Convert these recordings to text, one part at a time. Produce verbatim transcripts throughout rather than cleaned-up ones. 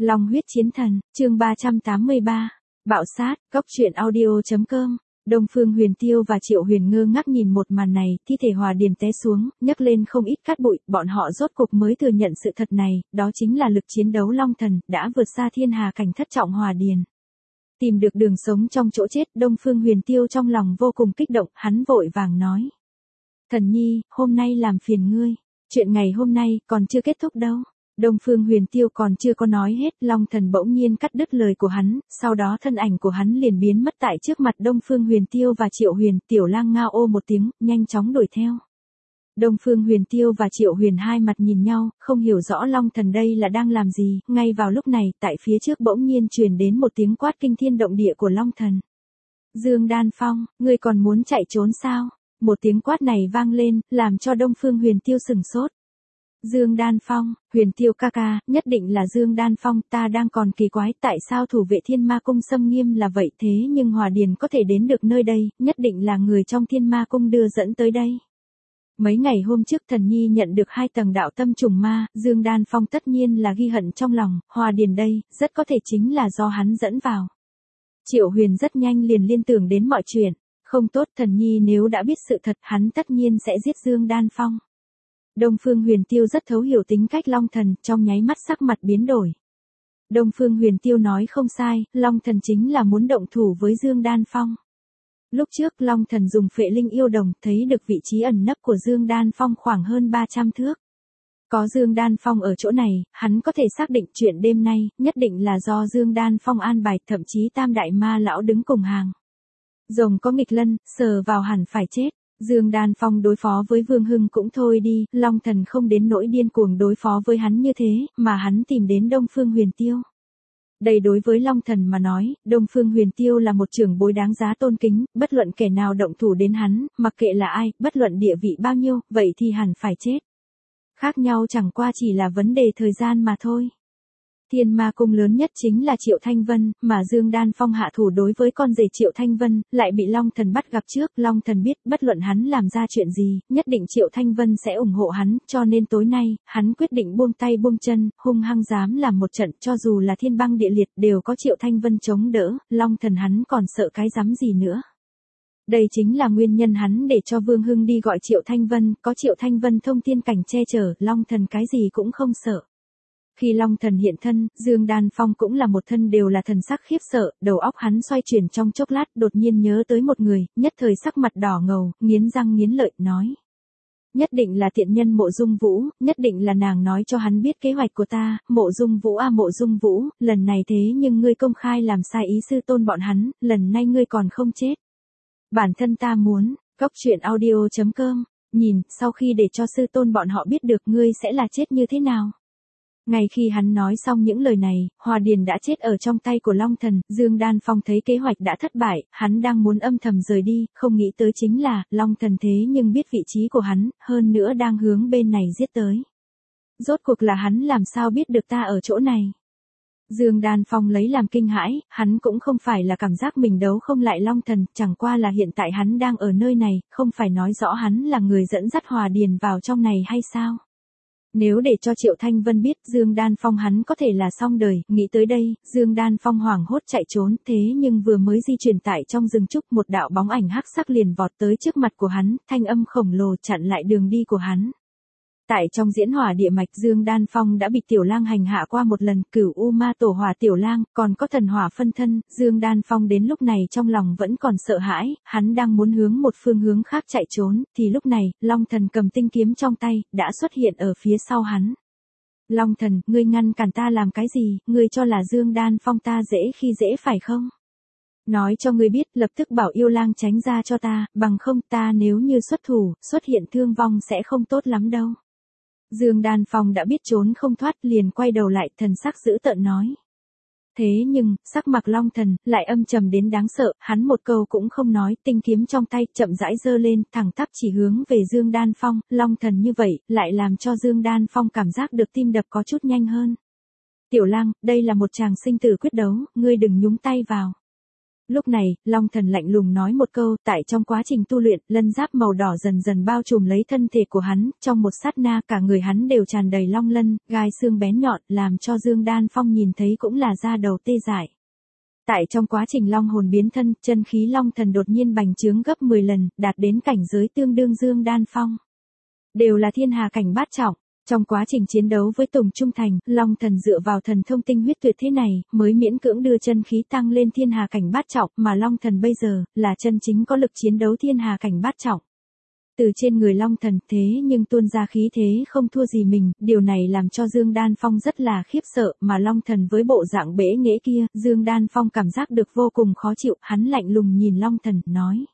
Long huyết chiến thần, chương ba trăm tám mươi ba. Bạo sát, góc truyện audio.com. Đông Phương Huyền Tiêu và Triệu Huyền ngơ ngác nhìn một màn này, thi thể Hòa Điền té xuống, nhấc lên không ít cát bụi, bọn họ rốt cục mới thừa nhận sự thật này, đó chính là lực chiến đấu Long Thần, đã vượt xa thiên hà cảnh thất trọng Hòa Điền. Tìm được đường sống trong chỗ chết, Đông Phương Huyền Tiêu trong lòng vô cùng kích động, hắn vội vàng nói. Thần nhi, hôm nay làm phiền ngươi, chuyện ngày hôm nay còn chưa kết thúc đâu. Đông Phương Huyền Tiêu còn chưa có nói hết, Long Thần bỗng nhiên cắt đứt lời của hắn, sau đó thân ảnh của hắn liền biến mất tại trước mặt Đông Phương Huyền Tiêu và Triệu Huyền, Tiểu Lang ngao ô một tiếng, nhanh chóng đuổi theo. Đông Phương Huyền Tiêu và Triệu Huyền hai mặt nhìn nhau, không hiểu rõ Long Thần đây là đang làm gì, ngay vào lúc này, tại phía trước bỗng nhiên truyền đến một tiếng quát kinh thiên động địa của Long Thần. Dương Đan Phong, ngươi còn muốn chạy trốn sao? Một tiếng quát này vang lên, làm cho Đông Phương Huyền Tiêu sừng sốt. Dương Đan Phong, Huyền Tiêu ca ca, nhất định là Dương Đan Phong, ta đang còn kỳ quái tại sao thủ vệ Thiên Ma Cung xâm nghiêm là vậy thế nhưng Hòa Điền có thể đến được nơi đây, nhất định là người trong Thiên Ma Cung đưa dẫn tới đây. Mấy ngày hôm trước thần nhi nhận được hai tầng đạo tâm trùng ma, Dương Đan Phong tất nhiên là ghi hận trong lòng, Hòa Điền đây, rất có thể chính là do hắn dẫn vào. Triệu Huyền rất nhanh liền liên tưởng đến mọi chuyện, không tốt, thần nhi nếu đã biết sự thật hắn tất nhiên sẽ giết Dương Đan Phong. Đông Phương Huyền Tiêu rất thấu hiểu tính cách Long Thần, trong nháy mắt sắc mặt biến đổi. Đông Phương Huyền Tiêu nói không sai, Long Thần chính là muốn động thủ với Dương Đan Phong. Lúc trước Long Thần dùng phệ linh yêu đồng, thấy được vị trí ẩn nấp của Dương Đan Phong khoảng hơn ba trăm thước. Có Dương Đan Phong ở chỗ này, hắn có thể xác định chuyện đêm nay, nhất định là do Dương Đan Phong an bài, thậm chí Tam Đại Ma Lão đứng cùng hàng. Rồng có nghịch lân, sờ vào hẳn phải chết. Dương Đan Phong đối phó với Vương Hưng cũng thôi đi, Long Thần không đến nỗi điên cuồng đối phó với hắn như thế, mà hắn tìm đến Đông Phương Huyền Tiêu. Đây đối với Long Thần mà nói, Đông Phương Huyền Tiêu là một trưởng bối đáng giá tôn kính, bất luận kẻ nào động thủ đến hắn, mặc kệ là ai, bất luận địa vị bao nhiêu, vậy thì hẳn phải chết. Khác nhau chẳng qua chỉ là vấn đề thời gian mà thôi. Thiên Ma Cung lớn nhất chính là Triệu Thanh Vân, mà Dương Đan Phong hạ thủ đối với con rể Triệu Thanh Vân, lại bị Long Thần bắt gặp trước, Long Thần biết, bất luận hắn làm ra chuyện gì, nhất định Triệu Thanh Vân sẽ ủng hộ hắn, cho nên tối nay, hắn quyết định buông tay buông chân, hung hăng dám làm một trận, cho dù là thiên băng địa liệt đều có Triệu Thanh Vân chống đỡ, Long Thần hắn còn sợ cái rắm gì nữa. Đây chính là nguyên nhân hắn để cho Vương Hưng đi gọi Triệu Thanh Vân, có Triệu Thanh Vân thông thiên cảnh che chở, Long Thần cái gì cũng không sợ. Khi Long Thần hiện thân, Dương Đan Phong cũng là một thân đều là thần sắc khiếp sợ, đầu óc hắn xoay chuyển trong chốc lát, đột nhiên nhớ tới một người, nhất thời sắc mặt đỏ ngầu, nghiến răng nghiến lợi, nói. Nhất định là tiện nhân Mộ Dung Vũ, nhất định là nàng nói cho hắn biết kế hoạch của ta, Mộ Dung Vũ a Mộ Dung Vũ, lần này thế nhưng ngươi công khai làm sai ý sư tôn bọn hắn, lần này ngươi còn không chết. Bản thân ta muốn, góc truyện audio.com, nhìn, sau khi để cho sư tôn bọn họ biết được ngươi sẽ là chết như thế nào. Ngay khi hắn nói xong những lời này, Hòa Điền đã chết ở trong tay của Long Thần, Dương Đan Phong thấy kế hoạch đã thất bại, hắn đang muốn âm thầm rời đi, không nghĩ tới chính là, Long Thần thế nhưng biết vị trí của hắn, hơn nữa đang hướng bên này giết tới. Rốt cuộc là hắn làm sao biết được ta ở chỗ này? Dương Đan Phong lấy làm kinh hãi, hắn cũng không phải là cảm giác mình đấu không lại Long Thần, chẳng qua là hiện tại hắn đang ở nơi này, không phải nói rõ hắn là người dẫn dắt Hòa Điền vào trong này hay sao? Nếu để cho Triệu Thanh Vân biết Dương Đan Phong hắn có thể là xong đời, nghĩ tới đây, Dương Đan Phong hoảng hốt chạy trốn, thế nhưng vừa mới di chuyển tại trong rừng trúc một đạo bóng ảnh hắc sắc liền vọt tới trước mặt của hắn, thanh âm khổng lồ chặn lại đường đi của hắn. Tại trong diễn hỏa địa mạch Dương Đan Phong đã bị Tiểu Lang hành hạ qua một lần, Cửu U Ma Tổ Hỏa Tiểu Lang, còn có thần hỏa phân thân, Dương Đan Phong đến lúc này trong lòng vẫn còn sợ hãi, hắn đang muốn hướng một phương hướng khác chạy trốn, thì lúc này, Long Thần cầm tinh kiếm trong tay, đã xuất hiện ở phía sau hắn. Long Thần, ngươi ngăn cản ta làm cái gì, ngươi cho là Dương Đan Phong ta dễ khi dễ phải không? Nói cho ngươi biết, lập tức bảo Yêu Lang tránh ra cho ta, bằng không ta nếu như xuất thủ, xuất hiện thương vong sẽ không tốt lắm đâu. Dương Đan Phong đã biết trốn không thoát liền quay đầu lại thần sắc dữ tợn nói. Thế nhưng, sắc mặt Long Thần lại âm trầm đến đáng sợ, hắn một câu cũng không nói, tinh kiếm trong tay chậm rãi giơ lên, thẳng tắp chỉ hướng về Dương Đan Phong, Long Thần như vậy, lại làm cho Dương Đan Phong cảm giác được tim đập có chút nhanh hơn. Tiểu Lang, đây là một chàng sinh tử quyết đấu, ngươi đừng nhúng tay vào. Lúc này, Long Thần lạnh lùng nói một câu, tại trong quá trình tu luyện, lân giáp màu đỏ dần dần bao trùm lấy thân thể của hắn, trong một sát na cả người hắn đều tràn đầy long lân, gai xương bén nhọn, làm cho Dương Đan Phong nhìn thấy cũng là da đầu tê dại. Tại trong quá trình long hồn biến thân, chân khí Long Thần đột nhiên bành trướng gấp mười lần, đạt đến cảnh giới tương đương Dương Đan Phong. Đều là thiên hà cảnh bát trọng. Trong quá trình chiến đấu với Tùng Trung Thành, Long Thần dựa vào thần thông tinh huyết tuyệt thế này, mới miễn cưỡng đưa chân khí tăng lên thiên hà cảnh bát trọng, mà Long Thần bây giờ, là chân chính có lực chiến đấu thiên hà cảnh bát trọng. Từ trên người Long Thần thế nhưng tuôn ra khí thế không thua gì mình, điều này làm cho Dương Đan Phong rất là khiếp sợ, mà Long Thần với bộ dạng bẽ nghễ kia, Dương Đan Phong cảm giác được vô cùng khó chịu, hắn lạnh lùng nhìn Long Thần, nói.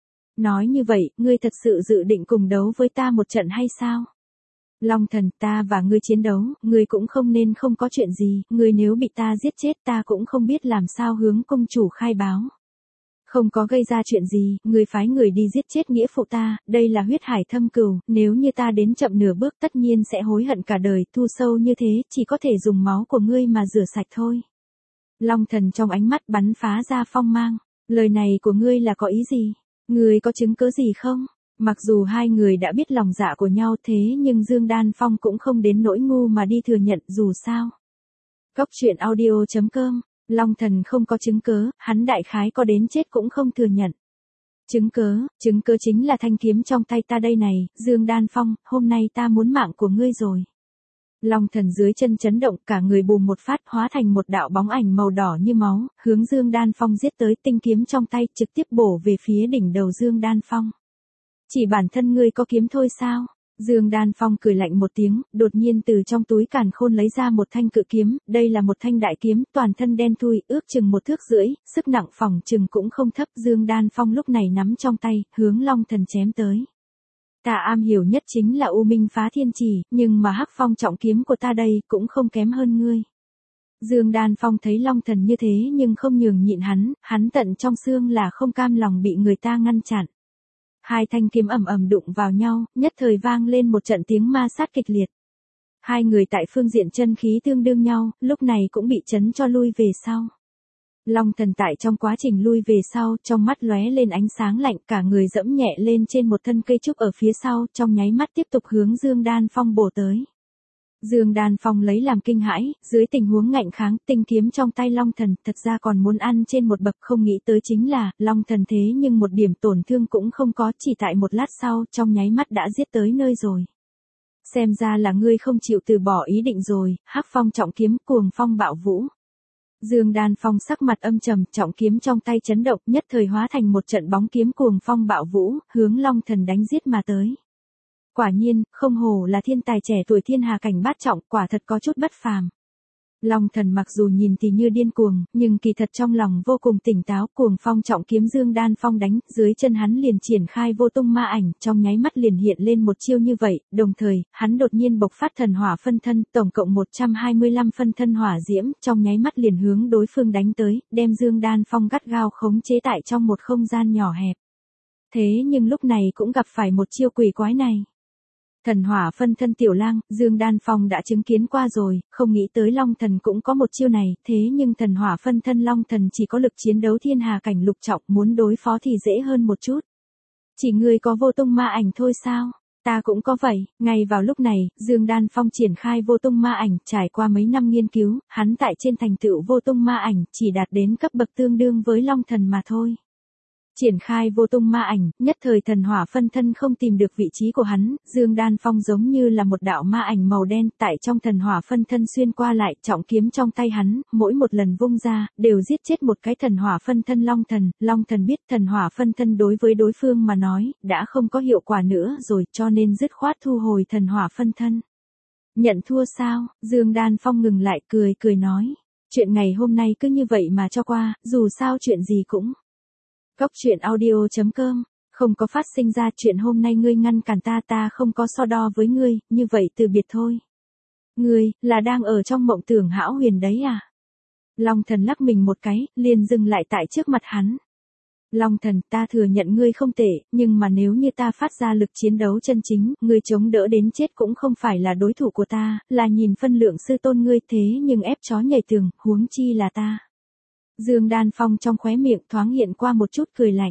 Nói như vậy, ngươi thật sự dự định cùng đấu với ta một trận hay sao? Long Thần, ta và ngươi chiến đấu, ngươi cũng không nên không có chuyện gì, ngươi nếu bị ta giết chết ta cũng không biết làm sao hướng công chủ khai báo. Không có gây ra chuyện gì, ngươi phái người đi giết chết nghĩa phụ ta, đây là huyết hải thâm cừu, nếu như ta đến chậm nửa bước tất nhiên sẽ hối hận cả đời, thu sâu như thế, chỉ có thể dùng máu của ngươi mà rửa sạch thôi. Long Thần trong ánh mắt bắn phá ra phong mang, lời này của ngươi là có ý gì? Ngươi có chứng cứ gì không? Mặc dù hai người đã biết lòng dạ của nhau thế nhưng Dương Đan Phong cũng không đến nỗi ngu mà đi thừa nhận dù sao. Cốc truyện audio chấm com, Long Thần không có chứng cớ, hắn đại khái có đến chết cũng không thừa nhận. Chứng cớ, chứng cớ chính là thanh kiếm trong tay ta đây này, Dương Đan Phong, hôm nay ta muốn mạng của ngươi rồi. Long Thần dưới chân chấn động, cả người bùm một phát hóa thành một đạo bóng ảnh màu đỏ như máu, hướng Dương Đan Phong giết tới, tinh kiếm trong tay trực tiếp bổ về phía đỉnh đầu Dương Đan Phong. Chỉ bản thân ngươi có kiếm thôi sao? Dương Đan Phong cười lạnh một tiếng, đột nhiên từ trong túi càn khôn lấy ra một thanh cự kiếm, đây là một thanh đại kiếm, toàn thân đen thui, ước chừng một thước rưỡi, sức nặng phỏng chừng cũng không thấp. Dương Đan Phong lúc này nắm trong tay, hướng Long Thần chém tới. Ta am hiểu nhất chính là U Minh Phá Thiên Chỉ, nhưng mà Hắc Phong trọng kiếm của ta đây cũng không kém hơn ngươi. Dương Đan Phong thấy Long Thần như thế nhưng không nhường nhịn hắn, hắn tận trong xương là không cam lòng bị người ta ngăn chặn. Hai thanh kiếm ầm ầm đụng vào nhau, nhất thời vang lên một trận tiếng ma sát kịch liệt. Hai người tại phương diện chân khí tương đương nhau, lúc này cũng bị chấn cho lui về sau. Long Thần tại trong quá trình lui về sau, trong mắt lóe lên ánh sáng lạnh, cả người dẫm nhẹ lên trên một thân cây trúc ở phía sau, trong nháy mắt tiếp tục hướng Dương Đan Phong bổ tới. Dương Đan Phong lấy làm kinh hãi, dưới tình huống ngạnh kháng, tinh kiếm trong tay Long Thần, thật ra còn muốn ăn trên một bậc, không nghĩ tới chính là, Long Thần thế nhưng một điểm tổn thương cũng không có, chỉ tại một lát sau, trong nháy mắt đã giết tới nơi rồi. Xem ra là ngươi không chịu từ bỏ ý định rồi, Hắc Phong trọng kiếm, cuồng phong bạo vũ. Dương Đan Phong sắc mặt âm trầm, trọng kiếm trong tay chấn động, nhất thời hóa thành một trận bóng kiếm cuồng phong bạo vũ, hướng Long Thần đánh giết mà tới. Quả nhiên, không hổ là thiên tài trẻ tuổi thiên hà cảnh bát trọng, quả thật có chút bất phàm. Long Thần mặc dù nhìn thì như điên cuồng, nhưng kỳ thật trong lòng vô cùng tỉnh táo, cuồng phong trọng kiếm Dương Đan Phong đánh, dưới chân hắn liền triển khai vô tung ma ảnh, trong nháy mắt liền hiện lên một chiêu như vậy, đồng thời, hắn đột nhiên bộc phát thần hỏa phân thân, tổng cộng một trăm hai mươi lăm phân thân hỏa diễm, trong nháy mắt liền hướng đối phương đánh tới, đem Dương Đan Phong gắt gao khống chế tại trong một không gian nhỏ hẹp. Thế nhưng lúc này cũng gặp phải một chiêu quỷ quái này. Thần hỏa phân thân tiểu lang, Dương Đan Phong đã chứng kiến qua rồi, không nghĩ tới Long Thần cũng có một chiêu này, thế nhưng thần hỏa phân thân Long Thần chỉ có lực chiến đấu thiên hà cảnh lục trọng, muốn đối phó thì dễ hơn một chút. Chỉ ngươi có vô tung ma ảnh thôi sao? Ta cũng có vậy. Ngay vào lúc này, Dương Đan Phong triển khai vô tung ma ảnh, trải qua mấy năm nghiên cứu, hắn tại trên thành tựu vô tung ma ảnh, chỉ đạt đến cấp bậc tương đương với Long Thần mà thôi. Triển khai vô tung ma ảnh, nhất thời thần hỏa phân thân không tìm được vị trí của hắn, Dương Đan Phong giống như là một đạo ma ảnh màu đen, tại trong thần hỏa phân thân xuyên qua lại, trọng kiếm trong tay hắn, mỗi một lần vung ra, đều giết chết một cái thần hỏa phân thân Long Thần, Long Thần biết thần hỏa phân thân đối với đối phương mà nói, đã không có hiệu quả nữa rồi, cho nên dứt khoát thu hồi thần hỏa phân thân. Nhận thua sao? Dương Đan Phong ngừng lại cười cười nói, chuyện ngày hôm nay cứ như vậy mà cho qua, dù sao chuyện gì cũng. Cốc truyện audio chấm com, không có phát sinh ra chuyện hôm nay ngươi ngăn cản ta ta không có so đo với ngươi, như vậy từ biệt thôi. Ngươi, là đang ở trong mộng tưởng hão huyền đấy à? Long Thần lắc mình một cái, liền dừng lại tại trước mặt hắn. Long Thần, ta thừa nhận ngươi không tệ, nhưng mà nếu như ta phát ra lực chiến đấu chân chính, ngươi chống đỡ đến chết cũng không phải là đối thủ của ta, là nhìn phân lượng sư tôn ngươi thế nhưng ép chó nhảy tường, huống chi là ta. Dương Đan Phong trong khóe miệng thoáng hiện qua một chút cười lạnh.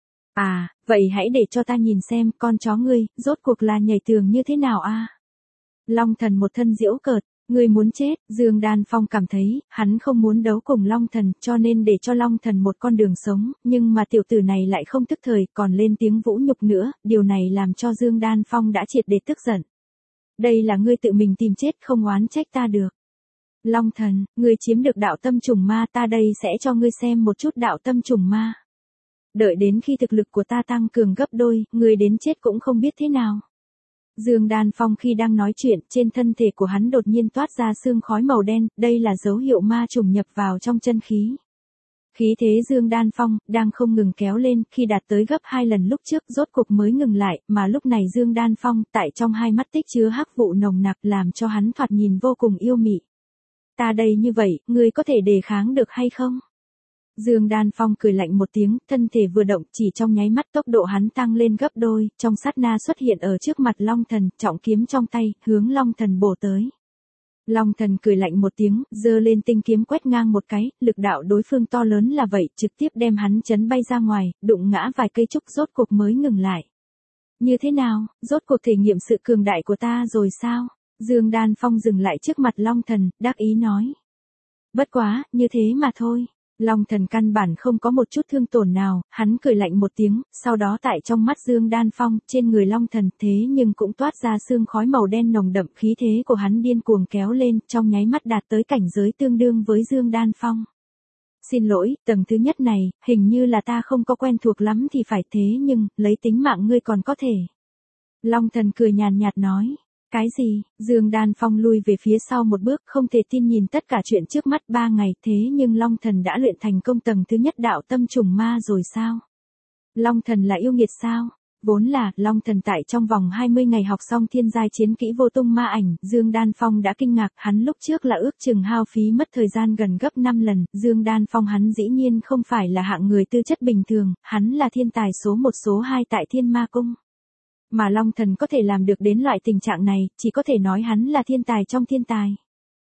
À, vậy hãy để cho ta nhìn xem con chó ngươi, rốt cuộc là nhảy tường như thế nào a? Long Thần một thân giễu cợt, ngươi muốn chết, Dương Đan Phong cảm thấy, hắn không muốn đấu cùng Long Thần, cho nên để cho Long Thần một con đường sống, nhưng mà tiểu tử này lại không tức thời, còn lên tiếng vũ nhục nữa, điều này làm cho Dương Đan Phong đã triệt để tức giận. Đây là ngươi tự mình tìm chết, không oán trách ta được. Long Thần, ngươi chiếm được đạo tâm trùng ma, ta đây sẽ cho ngươi xem một chút đạo tâm trùng ma. Đợi đến khi thực lực của ta tăng cường gấp đôi, ngươi đến chết cũng không biết thế nào. Dương Đan Phong khi đang nói chuyện, trên thân thể của hắn đột nhiên toát ra sương khói màu đen, đây là dấu hiệu ma trùng nhập vào trong chân khí. Khí thế Dương Đan Phong đang không ngừng kéo lên, khi đạt tới gấp hai lần lúc trước, rốt cục mới ngừng lại, mà lúc này Dương Đan Phong tại trong hai mắt tích chứa hắc vụ nồng nặc, làm cho hắn thoạt nhìn vô cùng yêu mị. Ta đây như vậy, ngươi có thể đề kháng được hay không? Dương Đan Phong cười lạnh một tiếng, thân thể vừa động, chỉ trong nháy mắt tốc độ hắn tăng lên gấp đôi, trong sát na xuất hiện ở trước mặt Long Thần, trọng kiếm trong tay, hướng Long Thần bổ tới. Long Thần cười lạnh một tiếng, giơ lên tinh kiếm quét ngang một cái, lực đạo đối phương to lớn là vậy, trực tiếp đem hắn chấn bay ra ngoài, đụng ngã vài cây trúc, rốt cuộc mới ngừng lại. Như thế nào, rốt cuộc thể nghiệm sự cường đại của ta rồi sao? Dương Đan Phong dừng lại trước mặt Long Thần, đắc ý nói. Bất quá, như thế mà thôi. Long Thần căn bản không có một chút thương tổn nào, hắn cười lạnh một tiếng, sau đó tại trong mắt Dương Đan Phong, trên người Long Thần thế nhưng cũng toát ra sương khói màu đen nồng đậm, khí thế của hắn điên cuồng kéo lên, trong nháy mắt đạt tới cảnh giới tương đương với Dương Đan Phong. Xin lỗi, tầng thứ nhất này, hình như là ta không có quen thuộc lắm thì phải, thế nhưng, lấy tính mạng ngươi còn có thể. Long Thần cười nhàn nhạt nói. Cái gì? Dương Đan Phong lui về phía sau một bước, không thể tin nhìn tất cả chuyện trước mắt. Ba ngày, thế nhưng Long Thần đã luyện thành công tầng thứ nhất đạo tâm trùng ma rồi sao? Long Thần là yêu nghiệt sao? Vốn là, Long Thần tại trong vòng hai mươi ngày học xong thiên giai chiến kỹ vô tung ma ảnh, Dương Đan Phong đã kinh ngạc, hắn lúc trước là ước chừng hao phí mất thời gian gần gấp năm lần, Dương Đan Phong hắn dĩ nhiên không phải là hạng người tư chất bình thường, hắn là thiên tài số một số hai tại Thiên Ma Cung. Mà Long Thần có thể làm được đến loại tình trạng này, chỉ có thể nói hắn là thiên tài trong thiên tài.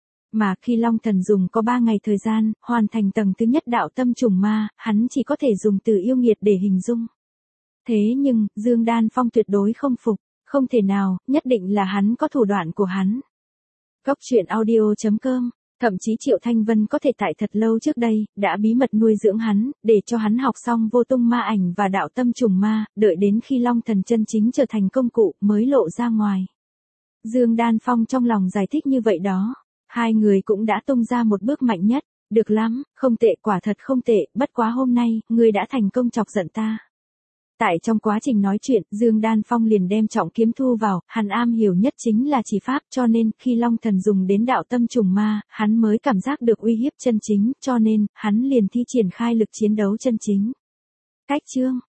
Mà khi Long Thần dùng có ba ngày thời gian, hoàn thành tầng thứ nhất đạo tâm trùng ma, hắn chỉ có thể dùng từ yêu nghiệt để hình dung. Thế nhưng, Dương Đan Phong tuyệt đối không phục, không thể nào, nhất định là hắn có thủ đoạn của hắn. Góc truyện audio chấm com. Thậm chí Triệu Thanh Vân có thể tại thật lâu trước đây, đã bí mật nuôi dưỡng hắn, để cho hắn học xong vô tung ma ảnh và đạo tâm trùng ma, đợi đến khi Long Thần chân chính trở thành công cụ, mới lộ ra ngoài. Dương Đan Phong trong lòng giải thích như vậy đó. Hai người cũng đã tung ra một bước mạnh nhất. Được lắm, không tệ, quả thật không tệ, bất quá hôm nay, ngươi đã thành công chọc giận ta. Tại trong quá trình nói chuyện, Dương Đan Phong liền đem trọng kiếm thu vào, hắn am hiểu nhất chính là chỉ pháp, cho nên, khi Long Thần dùng đến đạo tâm trùng ma, hắn mới cảm giác được uy hiếp chân chính, cho nên, hắn liền thi triển khai lực chiến đấu chân chính. Cách chương